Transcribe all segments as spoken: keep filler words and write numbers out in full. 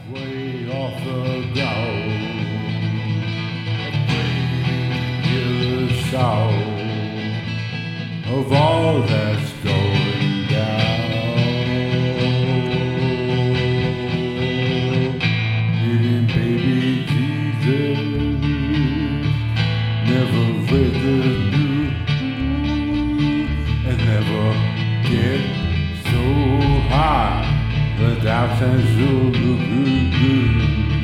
way off the ground, hear the sound of all that's going down. Hidden baby Jesus never read the news and never get so high. The doubts and zulu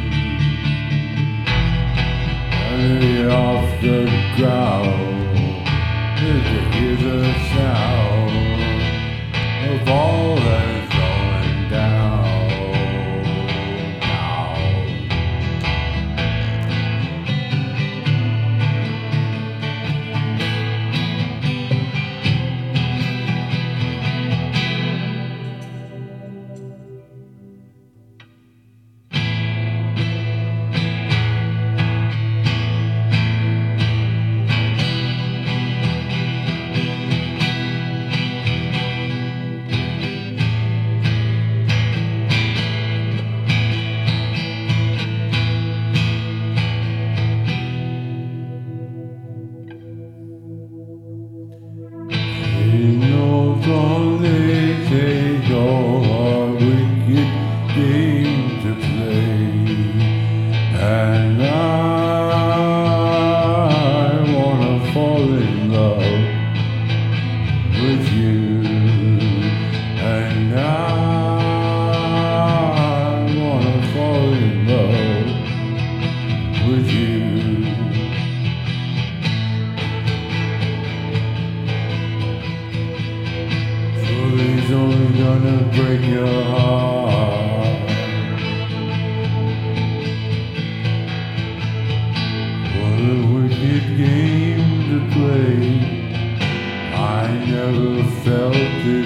and off the ground, to hear the sound of all that's going down. Don't they take all our wicked game to play? And I wanna fall in love with you. And I wanna fall in love with you. He's only gonna break your heart. What a wicked game to play. I never felt it